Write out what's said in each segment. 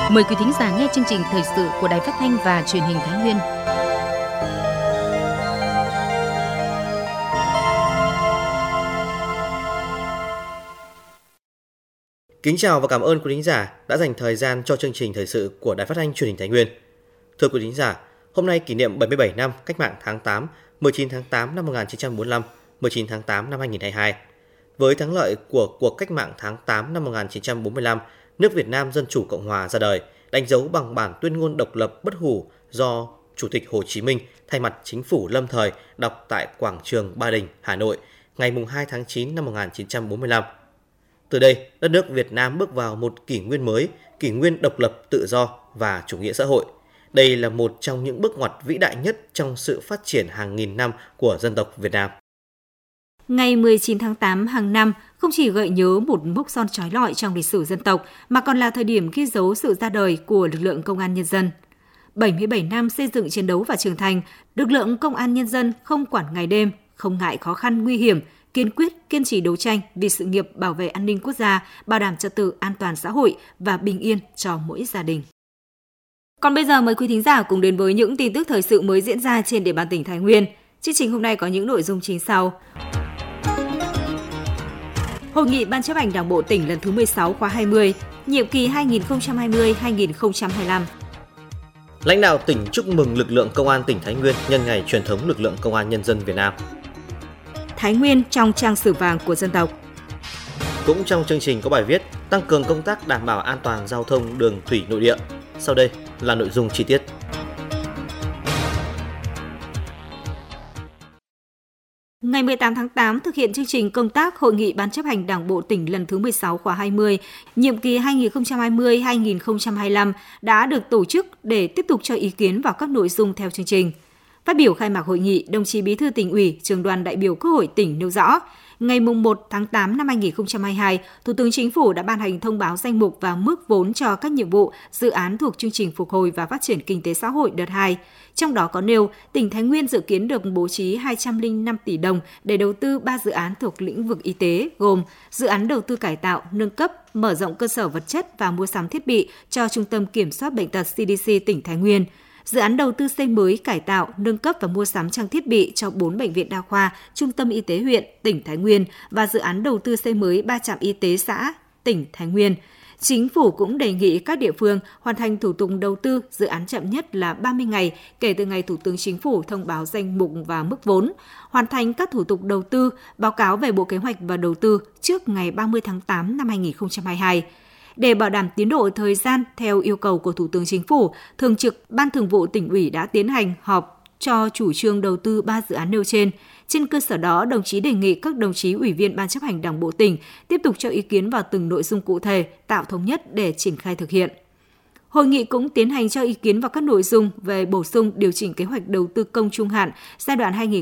Mời quý thính giả nghe chương trình thời sự của Đài Phát thanh và Truyền hình Thái Nguyên. Kính chào và cảm ơn quý thính giả đã dành thời gian cho chương trình thời sự của Đài Phát thanh Truyền hình Thái Nguyên. Thưa quý thính giả, hôm nay kỷ niệm 77 năm Cách mạng tháng 8, 19 tháng 8 năm 1945, 19 tháng 8 năm 2022. Với thắng lợi của cuộc Cách mạng tháng 8 năm 1945, nước Việt Nam Dân Chủ Cộng Hòa ra đời, đánh dấu bằng bản tuyên ngôn độc lập bất hủ do Chủ tịch Hồ Chí Minh thay mặt chính phủ lâm thời đọc tại quảng trường Ba Đình, Hà Nội, ngày 2 tháng 9 năm 1945. Từ đây, đất nước Việt Nam bước vào một kỷ nguyên mới, kỷ nguyên độc lập, tự do và chủ nghĩa xã hội. Đây là một trong những bước ngoặt vĩ đại nhất trong sự phát triển hàng nghìn năm của dân tộc Việt Nam. Ngày 19 tháng 8 hàng năm không chỉ gợi nhớ một mốc son chói lọi trong lịch sử dân tộc, mà còn là thời điểm ghi dấu sự ra đời của lực lượng Công an Nhân dân. 77 năm xây dựng, chiến đấu và trưởng thành, lực lượng Công an Nhân dân không quản ngày đêm, không ngại khó khăn nguy hiểm, kiên quyết, kiên trì đấu tranh vì sự nghiệp bảo vệ an ninh quốc gia, bảo đảm trật tự an toàn xã hội và bình yên cho mỗi gia đình. Còn bây giờ mời quý thính giả cùng đến với những tin tức thời sự mới diễn ra trên địa bàn tỉnh Thái Nguyên. Chương trình hôm nay có những nội dung chính sau. Hội nghị Ban chấp hành Đảng bộ tỉnh lần thứ 16 khóa 20, nhiệm kỳ 2020-2025. Lãnh đạo tỉnh chúc mừng lực lượng Công an tỉnh Thái Nguyên nhân ngày truyền thống lực lượng Công an Nhân dân Việt Nam. Thái Nguyên trong trang sử vàng của dân tộc. Cũng trong chương trình có bài viết tăng cường công tác đảm bảo an toàn giao thông đường thủy nội địa. Sau đây là nội dung chi tiết. Ngày 18 tháng 8 thực hiện chương trình công tác Hội nghị Ban chấp hành Đảng bộ tỉnh lần thứ 16 khóa 20, nhiệm kỳ 2020-2025 đã được tổ chức để tiếp tục cho ý kiến vào các nội dung theo chương trình. Phát biểu khai mạc hội nghị, đồng chí Bí thư Tỉnh ủy, Trưởng đoàn đại biểu Quốc hội tỉnh nêu rõ, ngày 1 tháng 8 năm 2022, Thủ tướng Chính phủ đã ban hành thông báo danh mục và mức vốn cho các nhiệm vụ, dự án thuộc chương trình phục hồi và phát triển kinh tế xã hội đợt 2. Trong đó có nêu, tỉnh Thái Nguyên dự kiến được bố trí 205 tỷ đồng để đầu tư 3 dự án thuộc lĩnh vực y tế, gồm dự án đầu tư cải tạo, nâng cấp, mở rộng cơ sở vật chất và mua sắm thiết bị cho Trung tâm Kiểm soát Bệnh tật CDC tỉnh Thái Nguyên, dự án đầu tư xây mới, cải tạo, nâng cấp và mua sắm trang thiết bị cho 4 bệnh viện đa khoa, trung tâm y tế huyện, tỉnh Thái Nguyên và dự án đầu tư xây mới 3 trạm y tế xã, tỉnh Thái Nguyên. Chính phủ cũng đề nghị các địa phương hoàn thành thủ tục đầu tư dự án chậm nhất là 30 ngày kể từ ngày Thủ tướng Chính phủ thông báo danh mục và mức vốn, hoàn thành các thủ tục đầu tư, báo cáo về Bộ Kế hoạch và Đầu tư trước ngày 30 tháng 8 năm 2022. Để bảo đảm tiến độ thời gian theo yêu cầu của Thủ tướng Chính phủ, Thường trực Ban Thường vụ Tỉnh ủy đã tiến hành họp cho chủ trương đầu tư 3 dự án nêu trên. Trên cơ sở đó, đồng chí đề nghị các đồng chí ủy viên Ban chấp hành Đảng bộ tỉnh tiếp tục cho ý kiến vào từng nội dung cụ thể, tạo thống nhất để triển khai thực hiện. Hội nghị cũng tiến hành cho ý kiến vào các nội dung về bổ sung điều chỉnh kế hoạch đầu tư công trung hạn giai đoạn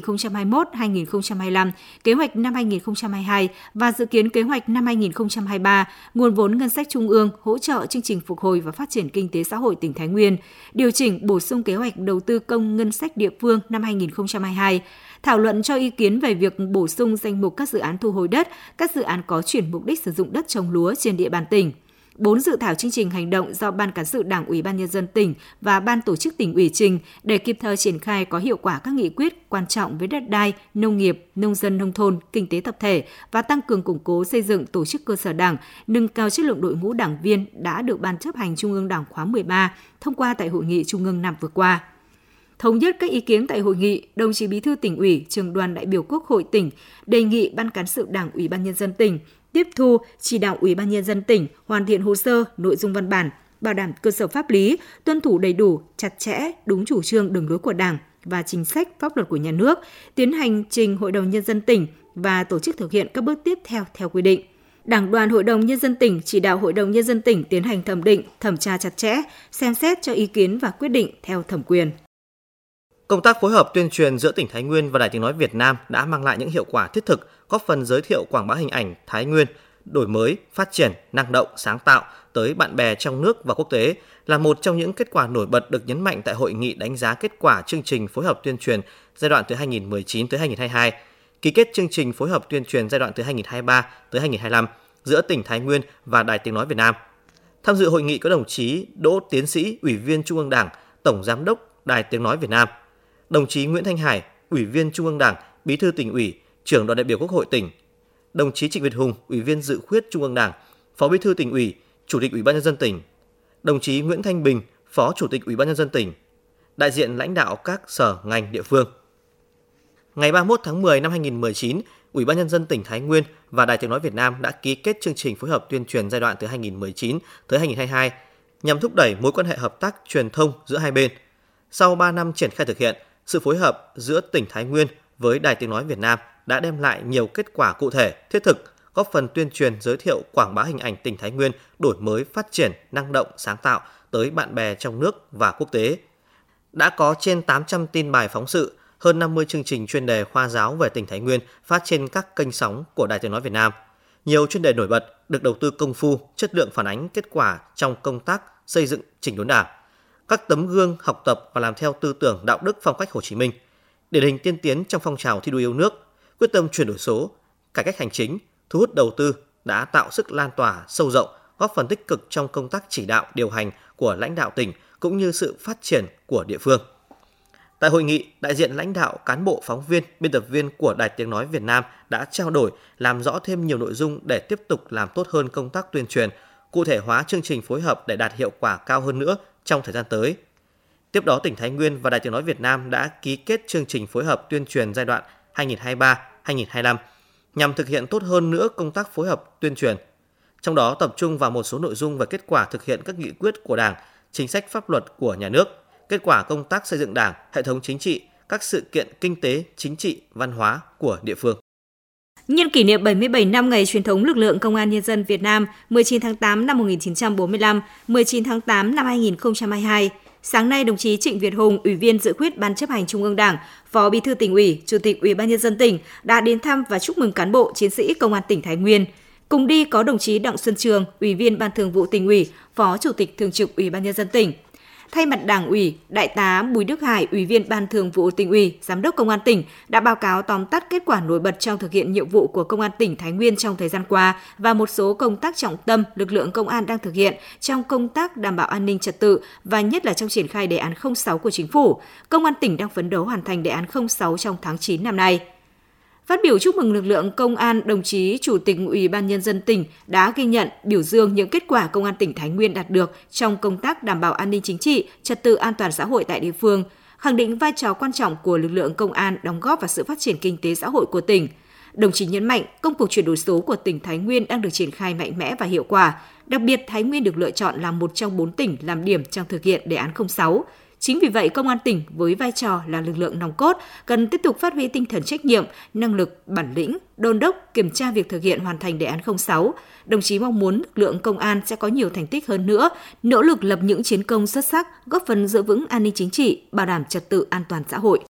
2021-2025, kế hoạch năm 2022 và dự kiến kế hoạch năm 2023, nguồn vốn ngân sách trung ương hỗ trợ chương trình phục hồi và phát triển kinh tế xã hội tỉnh Thái Nguyên, điều chỉnh bổ sung kế hoạch đầu tư công ngân sách địa phương năm 2022, thảo luận cho ý kiến về việc bổ sung danh mục các dự án thu hồi đất, các dự án có chuyển mục đích sử dụng đất trồng lúa trên địa bàn tỉnh. 4 dự thảo chương trình hành động do Ban Cán sự Đảng ủy Ban Nhân dân tỉnh và Ban tổ chức tỉnh ủy trình để kịp thời triển khai có hiệu quả các nghị quyết quan trọng với đất đai, nông nghiệp, nông dân nông thôn, kinh tế tập thể và tăng cường củng cố xây dựng tổ chức cơ sở Đảng, nâng cao chất lượng đội ngũ đảng viên đã được Ban chấp hành Trung ương Đảng khóa 13 thông qua tại Hội nghị Trung ương năm vừa qua. Thống nhất các ý kiến tại hội nghị, đồng chí Bí thư Tỉnh ủy, Trưởng đoàn đại biểu Quốc hội tỉnh đề nghị Ban Cán sự Đảng ủy Ban Nhân dân tỉnh tiếp thu chỉ đạo Ủy ban Nhân dân tỉnh hoàn thiện hồ sơ, nội dung văn bản, bảo đảm cơ sở pháp lý, tuân thủ đầy đủ, chặt chẽ, đúng chủ trương đường lối của Đảng và chính sách pháp luật của nhà nước, tiến hành trình Hội đồng Nhân dân tỉnh và tổ chức thực hiện các bước tiếp theo quy định. Đảng đoàn Hội đồng Nhân dân tỉnh chỉ đạo Hội đồng Nhân dân tỉnh tiến hành thẩm định, thẩm tra chặt chẽ, xem xét cho ý kiến và quyết định theo thẩm quyền. Công tác phối hợp tuyên truyền giữa tỉnh Thái Nguyên và Đài Tiếng nói Việt Nam đã mang lại những hiệu quả thiết thực, góp phần giới thiệu quảng bá hình ảnh Thái Nguyên đổi mới, phát triển, năng động, sáng tạo tới bạn bè trong nước và quốc tế là một trong những kết quả nổi bật được nhấn mạnh tại hội nghị đánh giá kết quả chương trình phối hợp tuyên truyền giai đoạn từ 2019 tới 2022, ký kết chương trình phối hợp tuyên truyền giai đoạn từ 2023 tới 2025 giữa tỉnh Thái Nguyên và Đài Tiếng nói Việt Nam. Tham dự hội nghị có đồng chí Đỗ Tiến Sĩ, Ủy viên Trung ương Đảng, Tổng Giám đốc Đài Tiếng nói Việt Nam, đồng chí Nguyễn Thanh Hải, Ủy viên Trung ương Đảng, Bí thư Tỉnh ủy, Trưởng đoàn đại biểu Quốc hội tỉnh, đồng chí Trịnh Việt Hùng, Ủy viên Dự khuyết Trung ương Đảng, Phó Bí thư Tỉnh ủy, Chủ tịch Ủy ban nhân dân tỉnh, đồng chí Nguyễn Thanh Bình, Phó Chủ tịch Ủy ban nhân dân tỉnh, đại diện lãnh đạo các sở ngành địa phương. Ngày 31 tháng 10 năm 2019, Ủy ban nhân dân tỉnh Thái Nguyên và Đài Tiếng nói Việt Nam đã ký kết chương trình phối hợp tuyên truyền giai đoạn từ 2019 tới 2022 nhằm thúc đẩy mối quan hệ hợp tác truyền thông giữa hai bên. Sau 3 năm triển khai thực hiện, sự phối hợp giữa tỉnh Thái Nguyên với Đài Tiếng nói Việt Nam đã đem lại nhiều kết quả cụ thể, thiết thực, góp phần tuyên truyền, giới thiệu, quảng bá hình ảnh tỉnh Thái Nguyên đổi mới, phát triển, năng động, sáng tạo tới bạn bè trong nước và quốc tế. Đã có trên 800 tin bài phóng sự, hơn 50 chương trình chuyên đề khoa giáo về tỉnh Thái Nguyên phát trên các kênh sóng của Đài Tiếng nói Việt Nam. Nhiều chuyên đề nổi bật được đầu tư công phu, chất lượng phản ánh kết quả trong công tác xây dựng chỉnh đốn Đảng. Các tấm gương học tập và làm theo tư tưởng đạo đức phong cách Hồ Chí Minh, điển hình tiên tiến trong phong trào thi đua yêu nước, quyết tâm chuyển đổi số, cải cách hành chính, thu hút đầu tư đã tạo sức lan tỏa sâu rộng, góp phần tích cực trong công tác chỉ đạo điều hành của lãnh đạo tỉnh cũng như sự phát triển của địa phương. Tại hội nghị, đại diện lãnh đạo, cán bộ, phóng viên, biên tập viên của Đài Tiếng nói Việt Nam đã trao đổi, làm rõ thêm nhiều nội dung để tiếp tục làm tốt hơn công tác tuyên truyền, cụ thể hóa chương trình phối hợp để đạt hiệu quả cao hơn nữa trong thời gian tới. Tiếp đó, tỉnh Thái Nguyên và Đài Tiếng nói Việt Nam đã ký kết chương trình phối hợp tuyên truyền giai đoạn 2023-2025 nhằm thực hiện tốt hơn nữa công tác phối hợp tuyên truyền. Trong đó tập trung vào một số nội dung về kết quả thực hiện các nghị quyết của Đảng, chính sách pháp luật của nhà nước, kết quả công tác xây dựng Đảng, hệ thống chính trị, các sự kiện kinh tế, chính trị, văn hóa của địa phương. Nhân kỷ niệm 77 năm ngày truyền thống lực lượng Công an Nhân dân Việt Nam 19 tháng 8 năm 1945, 19 tháng 8 năm 2022, sáng nay đồng chí Trịnh Việt Hùng, Ủy viên Dự khuyết Ban Chấp hành Trung ương Đảng, Phó Bí thư Tỉnh ủy, Chủ tịch Ủy ban Nhân dân tỉnh đã đến thăm và chúc mừng cán bộ, chiến sĩ Công an tỉnh Thái Nguyên. Cùng đi có đồng chí Đặng Xuân Trường, Ủy viên Ban Thường vụ Tỉnh ủy, Phó Chủ tịch Thường trực Ủy ban Nhân dân tỉnh. Thay mặt Đảng ủy, Đại tá Bùi Đức Hải, Ủy viên Ban Thường vụ Tỉnh ủy, Giám đốc Công an tỉnh đã báo cáo tóm tắt kết quả nổi bật trong thực hiện nhiệm vụ của Công an tỉnh Thái Nguyên trong thời gian qua và một số công tác trọng tâm lực lượng công an đang thực hiện trong công tác đảm bảo an ninh trật tự và nhất là trong triển khai đề án 06 của Chính phủ. Công an tỉnh đang phấn đấu hoàn thành đề án 06 trong tháng 9 năm nay. Phát biểu chúc mừng lực lượng công an, đồng chí Chủ tịch Ủy ban Nhân dân tỉnh đã ghi nhận, biểu dương những kết quả Công an tỉnh Thái Nguyên đạt được trong công tác đảm bảo an ninh chính trị, trật tự an toàn xã hội tại địa phương, khẳng định vai trò quan trọng của lực lượng công an đóng góp vào sự phát triển kinh tế xã hội của tỉnh. Đồng chí nhấn mạnh, công cuộc chuyển đổi số của tỉnh Thái Nguyên đang được triển khai mạnh mẽ và hiệu quả. Đặc biệt, Thái Nguyên được lựa chọn là một trong 4 tỉnh làm điểm trong thực hiện đề án 06. Chính vì vậy, Công an tỉnh với vai trò là lực lượng nòng cốt cần tiếp tục phát huy tinh thần trách nhiệm, năng lực, bản lĩnh, đôn đốc, kiểm tra việc thực hiện hoàn thành đề án 06. Đồng chí mong muốn lực lượng công an sẽ có nhiều thành tích hơn nữa, nỗ lực lập những chiến công xuất sắc, góp phần giữ vững an ninh chính trị, bảo đảm trật tự an toàn xã hội.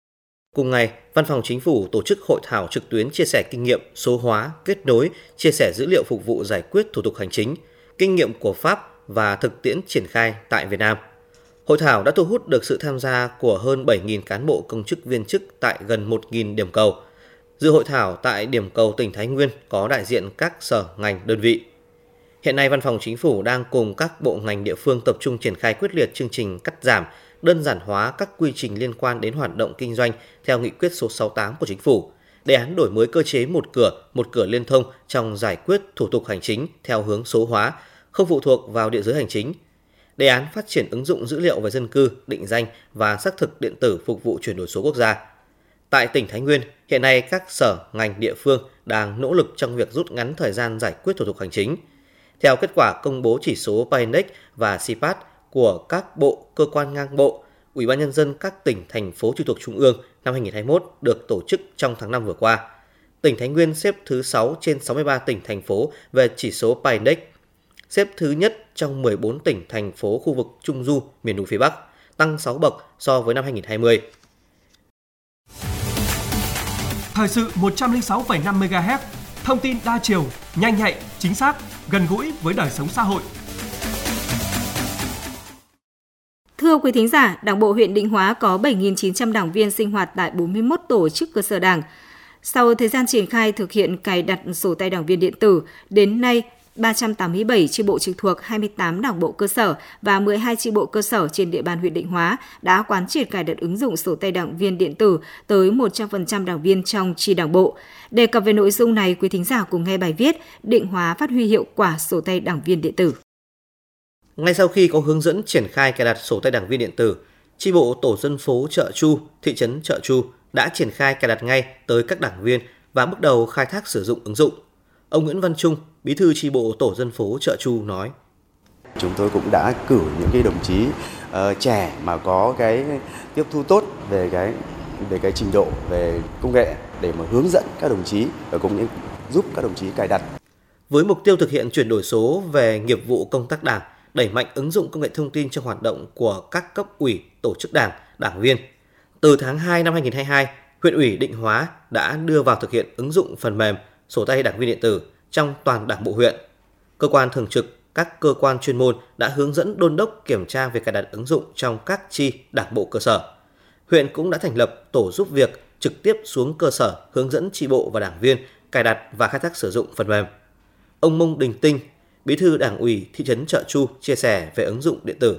Cùng ngày, Văn phòng Chính phủ tổ chức hội thảo trực tuyến chia sẻ kinh nghiệm số hóa, kết nối, chia sẻ dữ liệu phục vụ giải quyết thủ tục hành chính, kinh nghiệm của Pháp và thực tiễn triển khai tại Việt Nam. Hội thảo đã thu hút được sự tham gia của hơn 7.000 cán bộ công chức viên chức tại gần 1.000 điểm cầu. Dự hội thảo tại điểm cầu tỉnh Thái Nguyên có đại diện các sở ngành đơn vị. Hiện nay, Văn phòng Chính phủ đang cùng các bộ ngành địa phương tập trung triển khai quyết liệt chương trình cắt giảm, đơn giản hóa các quy trình liên quan đến hoạt động kinh doanh theo nghị quyết số 68 của Chính phủ, đề án đổi mới cơ chế một cửa liên thông trong giải quyết thủ tục hành chính theo hướng số hóa, không phụ thuộc vào địa giới hành chính, đề án phát triển ứng dụng dữ liệu về dân cư, định danh và xác thực điện tử phục vụ chuyển đổi số quốc gia. Tại tỉnh Thái Nguyên, hiện nay các sở, ngành, địa phương đang nỗ lực trong việc rút ngắn thời gian giải quyết thủ tục hành chính. Theo kết quả công bố chỉ số PAINDEX và CPAT của các bộ, cơ quan ngang bộ, Ủy ban Nhân dân các tỉnh, thành phố trực thuộc Trung ương năm 2021 được tổ chức trong tháng 5 vừa qua. Tỉnh Thái Nguyên xếp thứ 6 trên 63 tỉnh, thành phố về chỉ số PAINDEX, xếp thứ nhất trong 14 tỉnh, thành phố khu vực Trung Du, miền núi phía Bắc, tăng 6 bậc so với năm 2020. Thời sự 106,5 MHz, thông tin đa chiều, nhanh nhạy, chính xác, gần gũi với đời sống xã hội. Thưa quý thính giả, Đảng bộ huyện Định Hóa có 7.900 đảng viên sinh hoạt tại 41 tổ chức cơ sở đảng. Sau thời gian triển khai thực hiện cài đặt sổ tay đảng viên điện tử, đến nay 387 chi bộ trực thuộc 28 đảng bộ cơ sở và 12 chi bộ cơ sở trên địa bàn huyện Định Hóa đã quán triệt cài đặt ứng dụng sổ tay đảng viên điện tử tới 100% đảng viên trong chi đảng bộ. Đề cập về nội dung này, quý thính giả cùng nghe bài viết Định Hóa phát huy hiệu quả sổ tay đảng viên điện tử. Ngay sau khi có hướng dẫn triển khai cài đặt sổ tay đảng viên điện tử, chi bộ tổ dân phố Chợ Chu, thị trấn Chợ Chu đã triển khai cài đặt ngay tới các đảng viên và bước đầu khai thác sử dụng ứng dụng. Ông Nguyễn Văn Trung, Bí thư chi bộ tổ dân phố Chợ Chu nói: Chúng tôi cũng đã cử những cái đồng chí trẻ mà có cái tiếp thu tốt về cái trình độ về công nghệ để mà hướng dẫn các đồng chí và cũng như giúp các đồng chí cài đặt. Với mục tiêu thực hiện chuyển đổi số về nghiệp vụ công tác đảng, đẩy mạnh ứng dụng công nghệ thông tin trong hoạt động của các cấp ủy, tổ chức đảng, đảng viên. Từ tháng 2 năm 2022, huyện ủy Định Hóa đã đưa vào thực hiện ứng dụng phần mềm sổ tay đảng viên điện tử trong toàn đảng bộ huyện. Cơ quan thường trực, các cơ quan chuyên môn đã hướng dẫn đôn đốc kiểm tra việc cài đặt ứng dụng trong các chi đảng bộ cơ sở. Huyện cũng đã thành lập tổ giúp việc trực tiếp xuống cơ sở hướng dẫn chi bộ và đảng viên cài đặt và khai thác sử dụng phần mềm. Ông Mông Đình Tinh, Bí thư Đảng ủy thị trấn Chợ Chu chia sẻ về ứng dụng điện tử.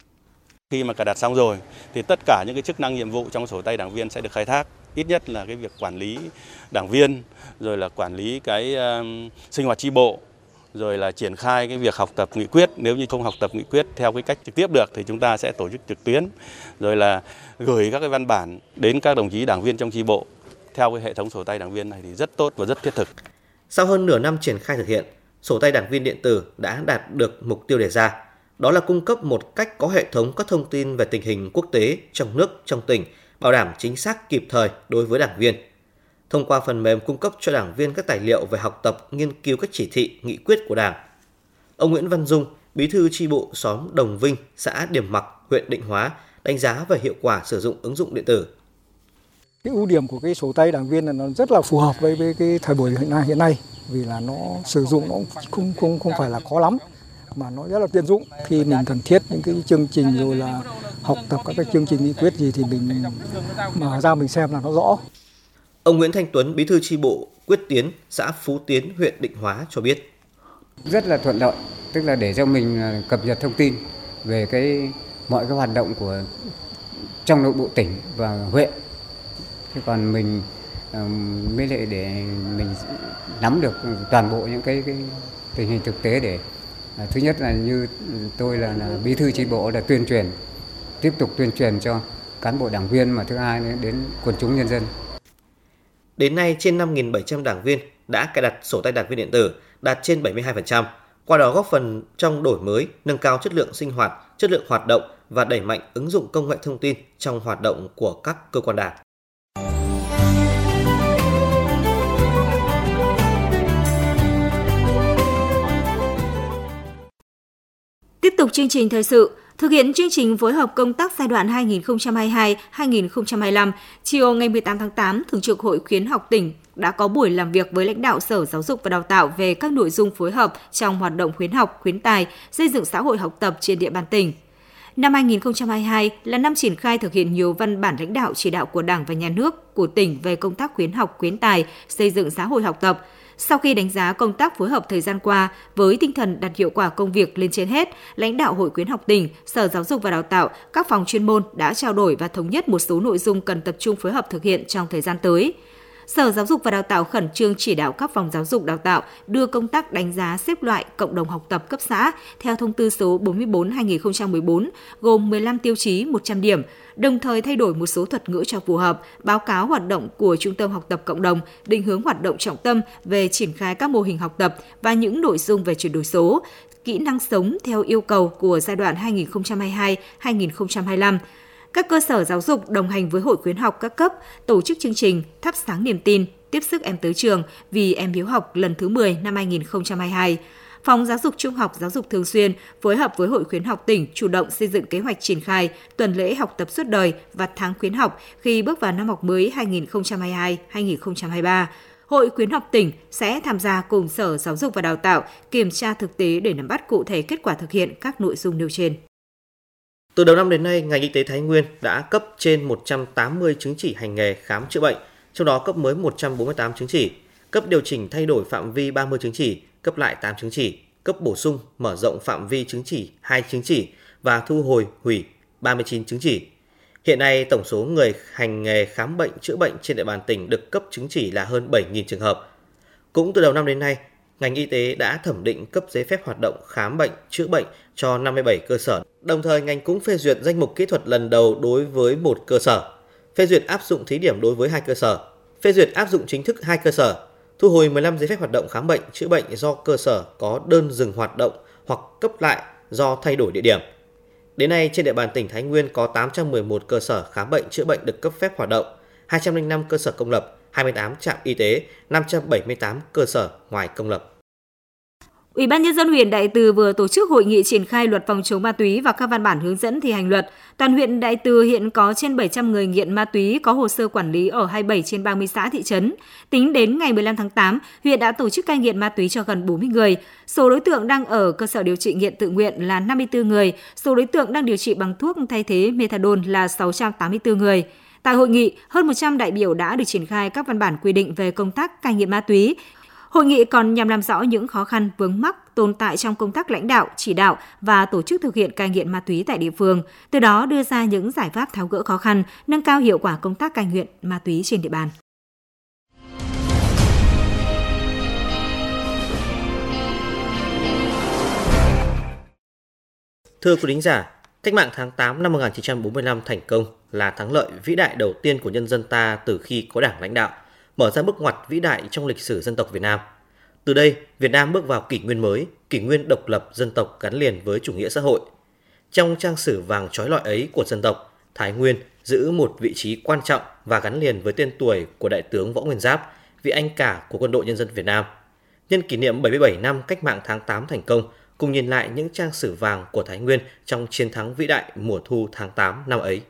Khi mà cài đặt xong rồi thì tất cả những cái chức năng nhiệm vụ trong sổ tay đảng viên sẽ được khai thác. Ít nhất là cái việc quản lý đảng viên, rồi là quản lý cái sinh hoạt chi bộ, rồi là triển khai cái việc học tập nghị quyết. Nếu như không học tập nghị quyết theo cái cách trực tiếp được thì chúng ta sẽ tổ chức trực tuyến, rồi là gửi các cái văn bản đến các đồng chí đảng viên trong chi bộ theo cái hệ thống sổ tay đảng viên này thì rất tốt và rất thiết thực. Sau hơn nửa năm triển khai thực hiện, sổ tay đảng viên điện tử đã đạt được mục tiêu đề ra. Đó là cung cấp một cách có hệ thống các thông tin về tình hình quốc tế, trong nước, trong tỉnh, bảo đảm chính xác kịp thời đối với đảng viên. Thông qua phần mềm cung cấp cho đảng viên các tài liệu về học tập, nghiên cứu các chỉ thị, nghị quyết của Đảng. Ông Nguyễn Văn Dung, Bí thư chi bộ xóm Đồng Vinh, xã Điểm Mặc, huyện Định Hóa đánh giá về hiệu quả sử dụng ứng dụng điện tử. Cái ưu điểm của cái sổ tay đảng viên là nó rất là phù hợp với cái thời buổi hiện nay vì là nó sử dụng nó không phải là khó lắm mà nó rất là tiện dụng. Khi mình cần thiết những cái chương trình rồi là học tập các cái chương trình nghị quyết gì thì mình mở ra mình xem là nó rõ. Ông Nguyễn Thanh Tuấn, Bí thư chi bộ Quyết Tiến, xã Phú Tiến, huyện Định Hóa cho biết. Rất là thuận lợi, tức là để cho mình cập nhật thông tin về mọi cái hoạt động của trong nội bộ tỉnh và huyện. Thế còn mình mới lại để mình nắm được toàn bộ những cái tình hình thực tế để thứ nhất là như tôi là bí thư chi bộ là tiếp tục tuyên truyền cho cán bộ đảng viên, mà thứ hai đến quần chúng nhân dân. Đến nay trên 5.700 đảng viên đã cài đặt sổ tay đảng viên điện tử, đạt trên 72%, qua đó góp phần trong đổi mới, nâng cao chất lượng sinh hoạt, chất lượng hoạt động và đẩy mạnh ứng dụng công nghệ thông tin trong hoạt động của các cơ quan đảng. Tiếp tục chương trình thời sự, thực hiện chương trình phối hợp công tác giai đoạn 2022-2025, chiều ngày 18 tháng 8, Thường trực Hội Khuyến học tỉnh đã có buổi làm việc với lãnh đạo Sở Giáo dục và Đào tạo về các nội dung phối hợp trong hoạt động khuyến học, khuyến tài, xây dựng xã hội học tập trên địa bàn tỉnh. Năm 2022 là năm triển khai thực hiện nhiều văn bản lãnh đạo chỉ đạo của Đảng và Nhà nước, của tỉnh về công tác khuyến học, khuyến tài, xây dựng xã hội học tập. Sau khi đánh giá công tác phối hợp thời gian qua với tinh thần đặt hiệu quả công việc lên trên hết, lãnh đạo Hội Khuyến học tỉnh, Sở Giáo dục và Đào tạo, các phòng chuyên môn đã trao đổi và thống nhất một số nội dung cần tập trung phối hợp thực hiện trong thời gian tới. Sở Giáo dục và Đào tạo khẩn trương chỉ đạo các phòng giáo dục đào tạo đưa công tác đánh giá xếp loại cộng đồng học tập cấp xã theo thông tư số 44/2014 gồm 15 tiêu chí 100 điểm, đồng thời thay đổi một số thuật ngữ cho phù hợp, báo cáo hoạt động của Trung tâm học tập cộng đồng, định hướng hoạt động trọng tâm về triển khai các mô hình học tập và những nội dung về chuyển đổi số, kỹ năng sống theo yêu cầu của giai đoạn 2022-2025. Các cơ sở giáo dục đồng hành với Hội Khuyến học các cấp tổ chức chương trình Thắp sáng niềm tin, tiếp sức em tới trường vì em hiếu học lần thứ 10 năm 2022. Phòng Giáo dục Trung học Giáo dục Thường xuyên phối hợp với Hội Khuyến học tỉnh chủ động xây dựng kế hoạch triển khai tuần lễ học tập suốt đời và tháng khuyến học khi bước vào năm học mới 2022-2023. Hội Khuyến học tỉnh sẽ tham gia cùng Sở Giáo dục và Đào tạo kiểm tra thực tế để nắm bắt cụ thể kết quả thực hiện các nội dung nêu trên. Từ đầu năm đến nay, ngành y tế Thái Nguyên đã cấp trên 180 chứng chỉ hành nghề khám chữa bệnh, trong đó cấp mới 148 chứng chỉ, cấp điều chỉnh thay đổi phạm vi 30 chứng chỉ cấp lại 8 chứng chỉ, cấp bổ sung, mở rộng phạm vi chứng chỉ 2 chứng chỉ và thu hồi, hủy 39 chứng chỉ. Hiện nay, tổng số người hành nghề khám bệnh, chữa bệnh trên địa bàn tỉnh được cấp chứng chỉ là hơn 7.000 trường hợp. Cũng từ đầu năm đến nay, ngành y tế đã thẩm định cấp giấy phép hoạt động khám bệnh, chữa bệnh cho 57 cơ sở. Đồng thời, ngành cũng phê duyệt danh mục kỹ thuật lần đầu đối với 1 cơ sở, phê duyệt áp dụng thí điểm đối với 2 cơ sở, phê duyệt áp dụng chính thức 2 cơ sở, thu hồi 15 giấy phép hoạt động khám bệnh, chữa bệnh do cơ sở có đơn dừng hoạt động hoặc cấp lại do thay đổi địa điểm. Đến nay, trên địa bàn tỉnh Thái Nguyên có 811 cơ sở khám bệnh, chữa bệnh được cấp phép hoạt động, 205 cơ sở công lập, 28 trạm y tế, 578 cơ sở ngoài công lập. Ủy ban Nhân dân huyện Đại Từ vừa tổ chức hội nghị triển khai luật phòng chống ma túy và các văn bản hướng dẫn thi hành luật. Toàn huyện Đại Từ hiện có trên 700 người nghiện ma túy có hồ sơ quản lý ở 27 trên 30 xã thị trấn. Tính đến ngày 15 tháng 8, huyện đã tổ chức cai nghiện ma túy cho gần 40 người. Số đối tượng đang ở cơ sở điều trị nghiện tự nguyện là 54 người. Số đối tượng đang điều trị bằng thuốc thay thế methadone là 684 người. Tại hội nghị, hơn 100 đại biểu đã được triển khai các văn bản quy định về công tác cai nghiện ma túy. Hội nghị còn nhằm làm rõ những khó khăn vướng mắc tồn tại trong công tác lãnh đạo, chỉ đạo và tổ chức thực hiện cai nghiện ma túy tại địa phương, từ đó đưa ra những giải pháp tháo gỡ khó khăn, nâng cao hiệu quả công tác cai nghiện ma túy trên địa bàn. Thưa quý thính giả, cách mạng tháng 8 năm 1945 thành công là thắng lợi vĩ đại đầu tiên của nhân dân ta từ khi có Đảng lãnh đạo, mở ra bước ngoặt vĩ đại trong lịch sử dân tộc Việt Nam. Từ đây, Việt Nam bước vào kỷ nguyên mới, kỷ nguyên độc lập dân tộc gắn liền với chủ nghĩa xã hội. Trong trang sử vàng trói lọi ấy của dân tộc, Thái Nguyên giữ một vị trí quan trọng và gắn liền với tên tuổi của Đại tướng Võ Nguyên Giáp, vị anh cả của Quân đội Nhân dân Việt Nam. Nhân kỷ niệm 77 năm cách mạng tháng 8 thành công, cùng nhìn lại những trang sử vàng của Thái Nguyên trong chiến thắng vĩ đại mùa thu tháng 8 năm ấy.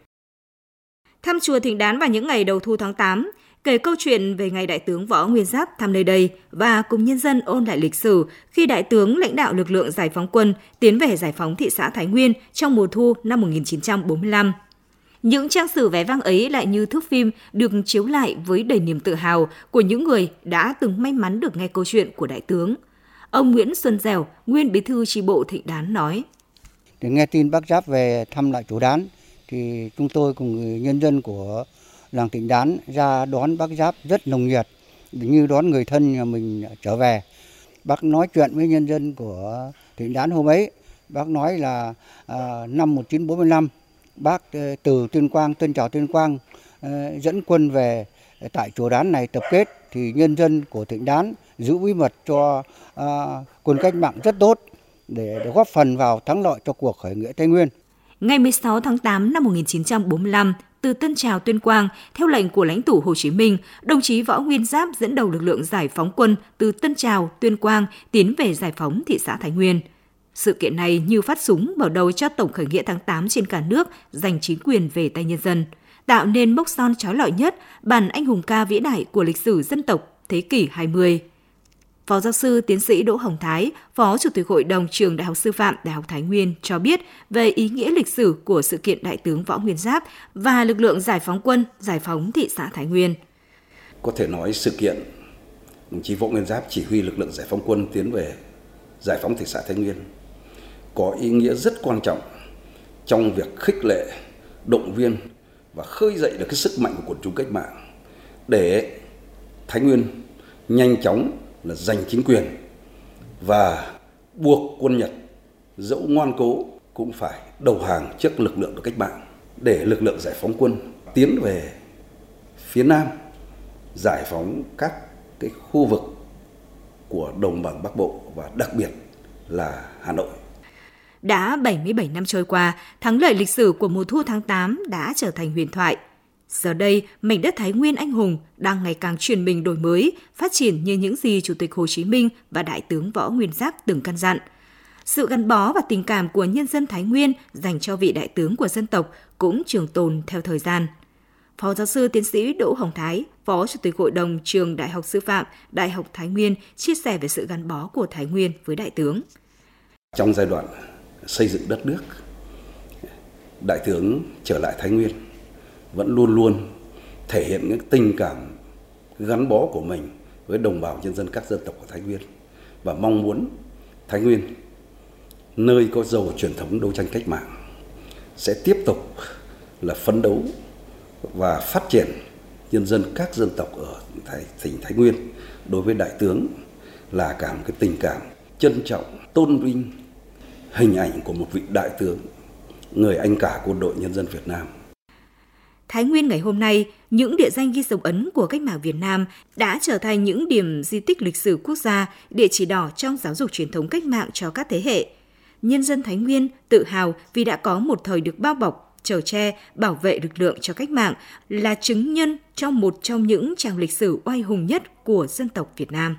Thăm chùa Thỉnh Đán vào những ngày đầu thu tháng 8, kể câu chuyện về ngày Đại tướng Võ Nguyên Giáp thăm nơi đây và cùng nhân dân ôn lại lịch sử khi Đại tướng lãnh đạo lực lượng giải phóng quân tiến về giải phóng thị xã Thái Nguyên trong mùa thu năm 1945. Những trang sử vẻ vang ấy lại như thước phim được chiếu lại với đầy niềm tự hào của những người đã từng may mắn được nghe câu chuyện của Đại tướng. Ông Nguyễn Xuân Dẻo, nguyên bí thư chi bộ Thỉnh Đán nói: Để nghe tin bác Giáp về thăm lại Chùa Đán thì chúng tôi cùng nhân dân của làng Thỉnh Đán ra đón bác Giáp rất nồng nhiệt, như đón người thân nhà mình trở về. Bác nói chuyện với nhân dân của Thỉnh Đán hôm ấy, bác nói là năm 1945 bác từ Tuyên Quang, Tân Trào Tuyên Quang dẫn quân về tại Chùa Đán này tập kết, thì nhân dân của Thỉnh Đán giữ bí mật cho quân cách mạng rất tốt để góp phần vào thắng lợi cho cuộc khởi nghĩa Tây Nguyên. Ngày 16 tháng 8 năm 1945, từ Tân Trào Tuyên Quang, theo lệnh của lãnh tụ Hồ Chí Minh, đồng chí Võ Nguyên Giáp dẫn đầu lực lượng giải phóng quân từ Tân Trào, Tuyên Quang tiến về giải phóng thị xã Thái Nguyên. Sự kiện này như phát súng mở đầu cho tổng khởi nghĩa tháng 8 trên cả nước, giành chính quyền về tay nhân dân, tạo nên mốc son chói lọi nhất, bản anh hùng ca vĩ đại của lịch sử dân tộc thế kỷ 20. Phó giáo sư tiến sĩ Đỗ Hồng Thái, Phó Chủ tịch Hội đồng Trường Đại học Sư phạm Đại học Thái Nguyên cho biết về ý nghĩa lịch sử của sự kiện Đại tướng Võ Nguyên Giáp và lực lượng giải phóng quân giải phóng thị xã Thái Nguyên. Có thể nói sự kiện đồng chí Võ Nguyên Giáp chỉ huy lực lượng giải phóng quân tiến về giải phóng thị xã Thái Nguyên có ý nghĩa rất quan trọng trong việc khích lệ, động viên và khơi dậy được cái sức mạnh của quần chúng cách mạng để Thái Nguyên nhanh chóng là giành chính quyền và buộc quân Nhật dẫu ngoan cố cũng phải đầu hàng trước lực lượng của cách mạng, để lực lượng giải phóng quân tiến về phía Nam giải phóng các cái khu vực của đồng bằng Bắc Bộ và đặc biệt là Hà Nội. Đã 77 năm trôi qua, thắng lợi lịch sử của mùa thu tháng 8 đã trở thành huyền thoại. Giờ đây, mảnh đất Thái Nguyên anh hùng đang ngày càng chuyển mình đổi mới, phát triển như những gì Chủ tịch Hồ Chí Minh và Đại tướng Võ Nguyên Giáp từng căn dặn. Sự gắn bó và tình cảm của nhân dân Thái Nguyên dành cho vị đại tướng của dân tộc cũng trường tồn theo thời gian. Phó giáo sư tiến sĩ Đỗ Hồng Thái, Phó Chủ tịch Hội đồng Trường Đại học Sư phạm Đại học Thái Nguyên chia sẻ về sự gắn bó của Thái Nguyên với đại tướng. Trong giai đoạn xây dựng đất nước, đại tướng trở lại Thái Nguyên vẫn luôn luôn thể hiện những tình cảm gắn bó của mình với đồng bào nhân dân các dân tộc của Thái Nguyên. và mong muốn Thái Nguyên, nơi có giàu truyền thống đấu tranh cách mạng, sẽ tiếp tục là phấn đấu và phát triển nhân dân các dân tộc ở tỉnh Thái Nguyên đối với Đại tướng là cả một cái tình cảm trân trọng, tôn vinh hình ảnh của một vị đại tướng, người anh cả quân đội nhân dân Việt Nam. Thái Nguyên ngày hôm nay, những địa danh ghi dấu ấn của cách mạng Việt Nam đã trở thành những điểm di tích lịch sử quốc gia, địa chỉ đỏ trong giáo dục truyền thống cách mạng cho các thế hệ. Nhân dân Thái Nguyên tự hào vì đã có một thời được bao bọc, chở che, bảo vệ lực lượng cho cách mạng, là chứng nhân trong một trong những trang lịch sử oai hùng nhất của dân tộc Việt Nam.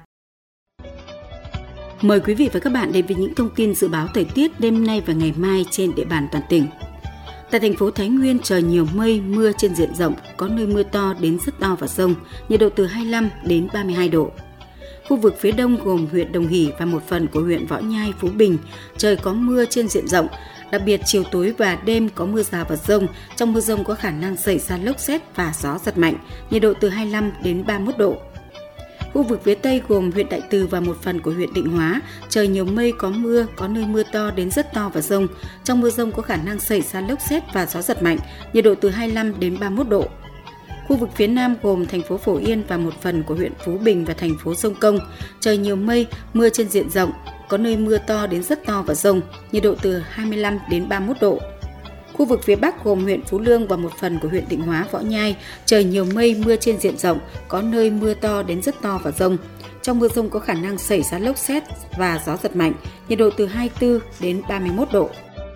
Mời quý vị và các bạn đến với những thông tin dự báo thời tiết đêm nay và ngày mai trên địa bàn toàn tỉnh. Tại thành phố Thái Nguyên, trời nhiều mây, mưa trên diện rộng, có nơi mưa to đến rất to và dông, nhiệt độ từ 25 đến 32 độ. Khu vực phía đông gồm huyện Đồng Hỷ và một phần của huyện Võ Nhai, Phú Bình, trời có mưa trên diện rộng, đặc biệt chiều tối và đêm có mưa rào và dông, trong mưa dông có khả năng xảy ra lốc sét và gió giật mạnh, nhiệt độ từ 25 đến 31 độ. Khu vực phía Tây gồm huyện Đại Từ và một phần của huyện Định Hóa, trời nhiều mây có mưa, có nơi mưa to đến rất to và dông. Trong mưa dông có khả năng xảy ra lốc sét và gió giật mạnh, nhiệt độ từ 25 đến 31 độ. Khu vực phía Nam gồm thành phố Phổ Yên và một phần của huyện Phú Bình và thành phố Sông Công, trời nhiều mây, mưa trên diện rộng, có nơi mưa to đến rất to và dông, nhiệt độ từ 25 đến 31 độ. Khu vực phía Bắc gồm huyện Phú Lương và một phần của huyện Định Hóa, Võ Nhai, trời nhiều mây, mưa trên diện rộng, có nơi mưa to đến rất to và dông. Trong mưa dông có khả năng xảy ra lốc sét và gió giật mạnh, nhiệt độ từ 24 đến 31 độ.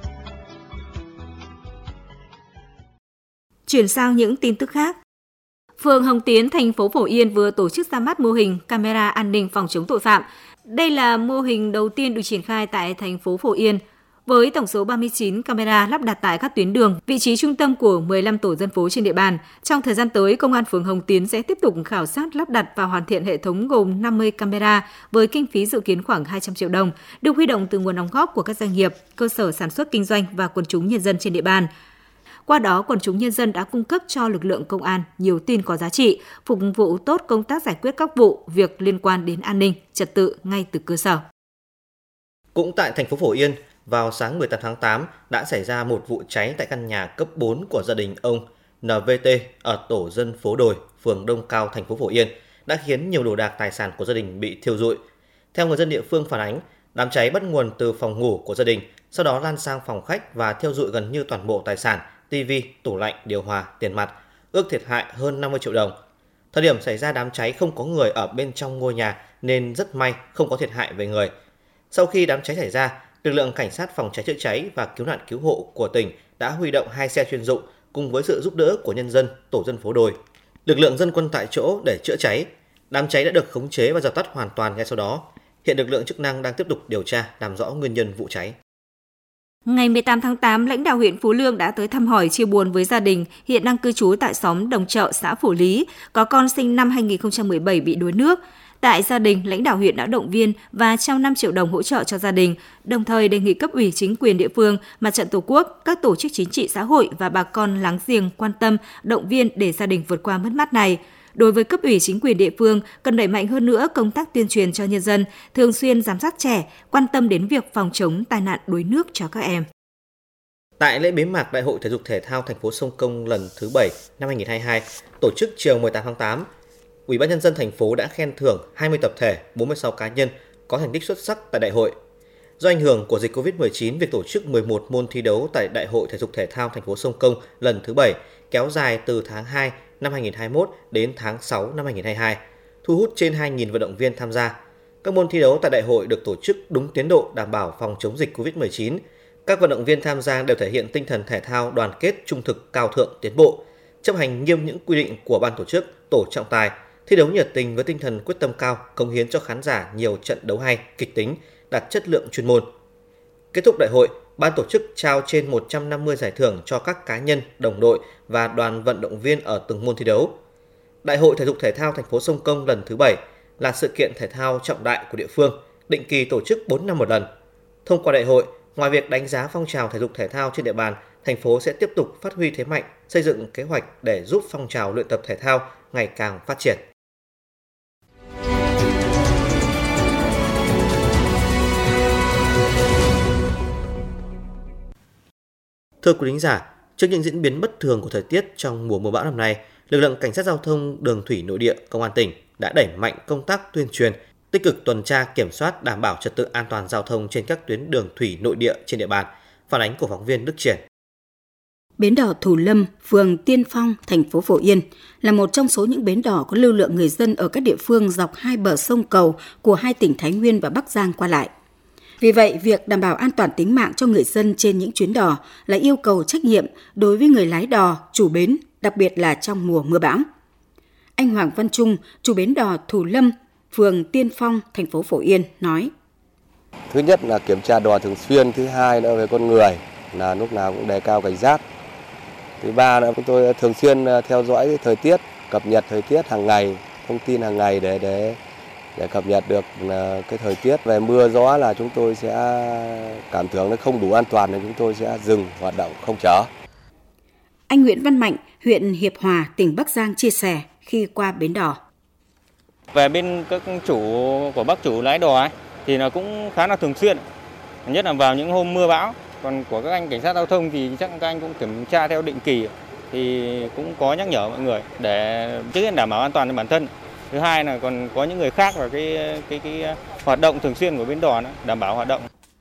Chuyển sang những tin tức khác. Phường Hồng Tiến, thành phố Phổ Yên vừa tổ chức ra mắt mô hình camera an ninh phòng chống tội phạm. Đây là mô hình đầu tiên được triển khai tại thành phố Phổ Yên, với tổng số 39 camera lắp đặt tại các tuyến đường, vị trí trung tâm của 15 tổ dân phố trên địa bàn. Trong thời gian tới, Công an phường Hồng Tiến sẽ tiếp tục khảo sát lắp đặt và hoàn thiện hệ thống gồm 50 camera với kinh phí dự kiến khoảng 200 triệu đồng, được huy động từ nguồn đóng góp của các doanh nghiệp, cơ sở sản xuất kinh doanh và quần chúng nhân dân trên địa bàn. Qua đó, quần chúng nhân dân đã cung cấp cho lực lượng công an nhiều tin có giá trị, phục vụ tốt công tác giải quyết các vụ, việc liên quan đến an ninh, trật tự ngay từ cơ sở. Cũng tại thành phố Phổ Yên, vào sáng 18 tháng 8 đã xảy ra một vụ cháy tại căn nhà cấp 4 của gia đình ông NVT ở tổ dân phố Đồi, phường Đông Cao, thành phố Phổ Yên, đã khiến nhiều đồ đạc tài sản của gia đình bị thiêu rụi. Theo người dân địa phương phản ánh, đám cháy bắt nguồn từ phòng ngủ của gia đình, sau đó lan sang phòng khách và thiêu rụi gần như toàn bộ tài sản, tivi, tủ lạnh, điều hòa, tiền mặt, ước thiệt hại hơn 50 triệu đồng. Thời điểm xảy ra đám cháy không có người ở bên trong ngôi nhà nên rất may không có thiệt hại về người. Sau khi đám cháy xảy ra, lực lượng cảnh sát phòng cháy chữa cháy và cứu nạn cứu hộ của tỉnh đã huy động 2 xe chuyên dụng cùng với sự giúp đỡ của nhân dân tổ dân phố Đồi. Lực lượng dân quân tại chỗ để chữa cháy. Đám cháy đã được khống chế và dập tắt hoàn toàn ngay sau đó. Hiện lực lượng chức năng đang tiếp tục điều tra làm rõ nguyên nhân vụ cháy. Ngày 18 tháng 8, lãnh đạo huyện Phú Lương đã tới thăm hỏi chia buồn với gia đình hiện đang cư trú tại xóm Đồng Chợ, xã Phổ Lý, có con sinh năm 2017 bị đuối nước. Tại gia đình, lãnh đạo huyện đã động viên và trao 5 triệu đồng hỗ trợ cho gia đình, đồng thời đề nghị cấp ủy chính quyền địa phương, Mặt trận Tổ quốc, các tổ chức chính trị xã hội và bà con láng giềng quan tâm, động viên để gia đình vượt qua mất mát này. Đối với cấp ủy chính quyền địa phương, cần đẩy mạnh hơn nữa công tác tuyên truyền cho nhân dân, thường xuyên giám sát trẻ, quan tâm đến việc phòng chống tai nạn đuối nước cho các em. Tại lễ bế mạc Đại hội Thể dục Thể thao thành phố Sông Công lần thứ 7 năm 2022, tổ chức chiều 18 tháng 8, Ủy ban nhân dân thành phố đã khen thưởng 20 tập thể, 46 cá nhân có thành tích xuất sắc tại đại hội. Do ảnh hưởng của dịch Covid-19, việc tổ chức 11 môn thi đấu tại Đại hội Thể dục Thể thao thành phố Sông Công lần thứ 7 kéo dài từ tháng 2 năm 2021 đến tháng 6 năm 2022, thu hút trên 2.000 vận động viên tham gia. Các môn thi đấu tại đại hội được tổ chức đúng tiến độ đảm bảo phòng chống dịch Covid-19. Các vận động viên tham gia đều thể hiện tinh thần thể thao đoàn kết, trung thực, cao thượng, tiến bộ, chấp hành nghiêm những quy định của ban tổ chức, tổ trọng tài, thi đấu nhiệt tình với tinh thần quyết tâm cao, cống hiến cho khán giả nhiều trận đấu hay, kịch tính, đạt chất lượng chuyên môn. Kết thúc đại hội, ban tổ chức trao trên 150 giải thưởng cho các cá nhân, đồng đội và đoàn vận động viên ở từng môn thi đấu. Đại hội Thể dục Thể thao thành phố Sông Công lần thứ 7 là sự kiện thể thao trọng đại của địa phương, định kỳ tổ chức 4 năm một lần. Thông qua đại hội, ngoài việc đánh giá phong trào thể dục thể thao trên địa bàn, thành phố sẽ tiếp tục phát huy thế mạnh, xây dựng kế hoạch để giúp phong trào luyện tập thể thao ngày càng phát triển. Thưa quý thính giả, trước những diễn biến bất thường của thời tiết trong mùa mưa bão năm nay, lực lượng cảnh sát giao thông đường thủy nội địa Công an tỉnh đã đẩy mạnh công tác tuyên truyền, tích cực tuần tra kiểm soát đảm bảo trật tự an toàn giao thông trên các tuyến đường thủy nội địa trên địa bàn. Phản ánh của phóng viên Đức Triển. Bến đỏ Thủ Lâm, phường Tiên Phong, thành phố Phổ Yên là một trong số những bến đỏ có lưu lượng người dân ở các địa phương dọc hai bờ sông cầu của hai tỉnh Thái Nguyên và Bắc Giang qua lại. Vì vậy, việc đảm bảo an toàn tính mạng cho người dân trên những chuyến đò là yêu cầu trách nhiệm đối với người lái đò, chủ bến, đặc biệt là trong mùa mưa bão. Anh Hoàng Văn Trung, chủ bến đò Thủ Lâm, phường Tiên Phong, thành phố Phổ Yên nói: Thứ nhất là kiểm tra đò thường xuyên, thứ hai nữa về con người là lúc nào cũng đề cao cảnh giác. Thứ ba là chúng tôi thường xuyên theo dõi thời tiết, cập nhật thời tiết hàng ngày, thông tin hàng ngày để cập nhật được cái thời tiết về mưa gió là chúng tôi sẽ cảm tưởng nó không đủ an toàn thì chúng tôi sẽ dừng hoạt động không chở. Anh Nguyễn Văn Mạnh, huyện Hiệp Hòa, tỉnh Bắc Giang chia sẻ khi qua bến đò. Về bên các chủ của bác chủ lái đò ấy, thì nó cũng khá là thường xuyên, nhất là vào những hôm mưa bão. Còn của các anh cảnh sát giao thông thì chắc các anh cũng kiểm tra theo định kỳ, thì cũng có nhắc nhở mọi người để trước tiên đảm bảo an toàn cho bản thân. Thứ hai là còn có những người khác vào cái hoạt động thường xuyên của bến đò nữa, đảm bảo hoạt động.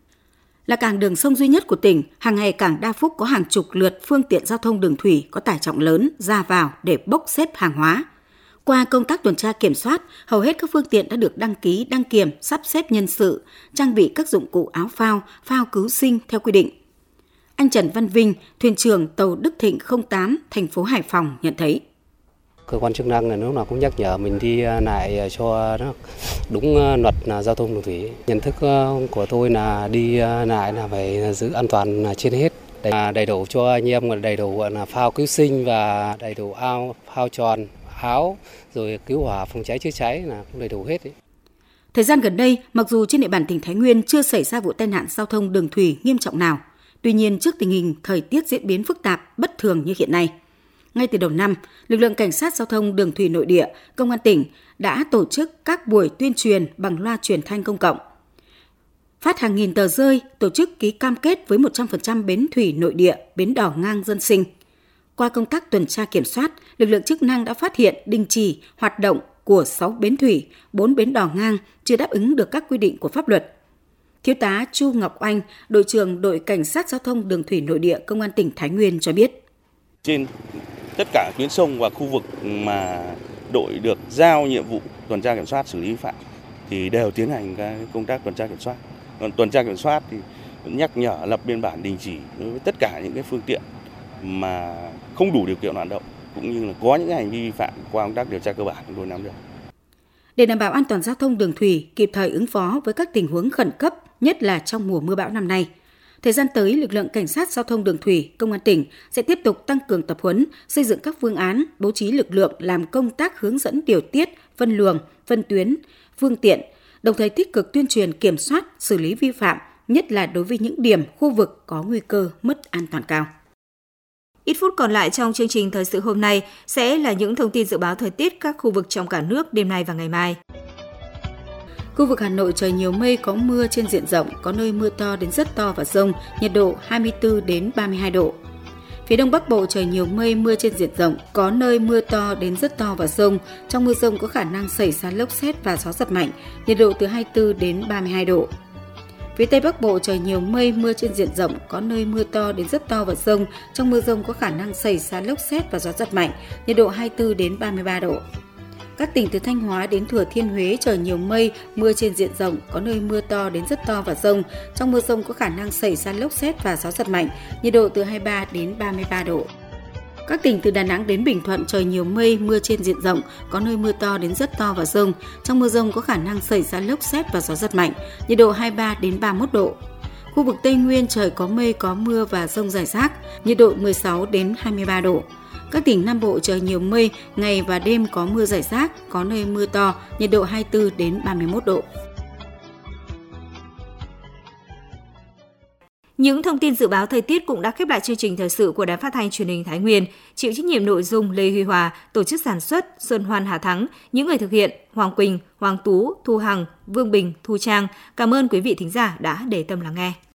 Là cảng đường sông duy nhất của tỉnh, hàng ngày cảng Đa Phúc có hàng chục lượt phương tiện giao thông đường thủy có tải trọng lớn ra vào để bốc xếp hàng hóa. Qua công tác tuần tra kiểm soát, hầu hết các phương tiện đã được đăng ký, đăng kiểm, sắp xếp nhân sự, trang bị các dụng cụ áo phao, phao cứu sinh theo quy định. Anh Trần Văn Vinh, thuyền trưởng tàu Đức Thịnh 08, thành phố Hải Phòng nhận thấy: Cơ quan chức năng là lúc nào cũng nhắc nhở mình đi lại cho nó đúng luật giao thông đường thủy. Nhận thức của tôi là đi lại là phải giữ an toàn trên hết. Đầy đủ cho anh em, đầy đủ là phao cứu sinh và đầy đủ phao tròn, áo, rồi cứu hỏa, phòng cháy chữa cháy là cũng đầy đủ hết. Thời gian gần đây, mặc dù trên địa bàn tỉnh Thái Nguyên chưa xảy ra vụ tai nạn giao thông đường thủy nghiêm trọng nào, tuy nhiên trước tình hình thời tiết diễn biến phức tạp, bất thường như hiện nay, ngay từ đầu năm, lực lượng cảnh sát giao thông đường thủy nội địa, Công an tỉnh đã tổ chức các buổi tuyên truyền bằng loa truyền thanh công cộng, phát hàng nghìn tờ rơi, tổ chức ký cam kết với 100% bến thủy nội địa, bến đò ngang dân sinh. Qua công tác tuần tra kiểm soát, lực lượng chức năng đã phát hiện đình chỉ hoạt động của 6 bến thủy, 4 bến đò ngang chưa đáp ứng được các quy định của pháp luật. Thiếu tá Chu Ngọc Anh, đội trưởng đội cảnh sát giao thông đường thủy nội địa Công an tỉnh Thái Nguyên cho biết: Trên tất cả tuyến sông và khu vực mà đội được giao nhiệm vụ tuần tra kiểm soát xử lý vi phạm thì đều tiến hành cái công tác tuần tra kiểm soát. Còn tuần tra kiểm soát thì nhắc nhở, lập biên bản đình chỉ đối với tất cả những cái phương tiện mà không đủ điều kiện hoạt động, cũng như là có những cái hành vi vi phạm. Qua công tác điều tra cơ bản chúng tôi nắm được. Để đảm bảo an toàn giao thông đường thủy, kịp thời ứng phó với các tình huống khẩn cấp, nhất là trong mùa mưa bão năm nay, thời gian tới, lực lượng cảnh sát giao thông đường thủy, Công an tỉnh sẽ tiếp tục tăng cường tập huấn, xây dựng các phương án, bố trí lực lượng làm công tác hướng dẫn điều tiết, phân luồng, phân tuyến, phương tiện, đồng thời tích cực tuyên truyền kiểm soát, xử lý vi phạm, nhất là đối với những điểm, khu vực có nguy cơ mất an toàn cao. Ít phút còn lại trong chương trình thời sự hôm nay sẽ là những thông tin dự báo thời tiết các khu vực trong cả nước đêm nay và ngày mai. Khu vực Hà Nội trời nhiều mây, có mưa trên diện rộng, có nơi mưa to đến rất to và dông, nhiệt độ 24 đến 32 độ. Phía Đông Bắc Bộ trời nhiều mây, mưa trên diện rộng, có nơi mưa to đến rất to và dông. Trong mưa dông có khả năng xảy ra lốc sét và gió giật mạnh, nhiệt độ từ 24 đến 32 độ. Phía Tây Bắc Bộ trời nhiều mây, mưa trên diện rộng, có nơi mưa to đến rất to và dông. Trong mưa dông có khả năng xảy ra lốc sét và gió giật mạnh, nhiệt độ 24 đến 33 độ. Các tỉnh từ Thanh Hóa đến Thừa Thiên Huế trời nhiều mây, mưa trên diện rộng, có nơi mưa to đến rất to và dông. Trong mưa dông có khả năng xảy ra lốc sét và gió giật mạnh, nhiệt độ từ 23 đến 33 độ. Các tỉnh từ Đà Nẵng đến Bình Thuận trời nhiều mây, mưa trên diện rộng, có nơi mưa to đến rất to và dông. Trong mưa dông có khả năng xảy ra lốc sét và gió giật mạnh, nhiệt độ 23 đến 31 độ. Khu vực Tây Nguyên trời có mây, có mưa và dông rải rác, nhiệt độ 16 đến 23 độ. Các tỉnh Nam Bộ trời nhiều mây, ngày và đêm có mưa rải rác, có nơi mưa to, nhiệt độ 24 đến 31 độ. Những thông tin dự báo thời tiết cũng đã khép lại chương trình thời sự của Đài Phát thanh Truyền hình Thái Nguyên. Chịu trách nhiệm nội dung Lê Huy Hòa, tổ chức sản xuất Xuân Hoan Hà Thắng, những người thực hiện Hoàng Quỳnh, Hoàng Tú, Thu Hằng, Vương Bình, Thu Trang. Cảm ơn quý vị thính giả đã để tâm lắng nghe.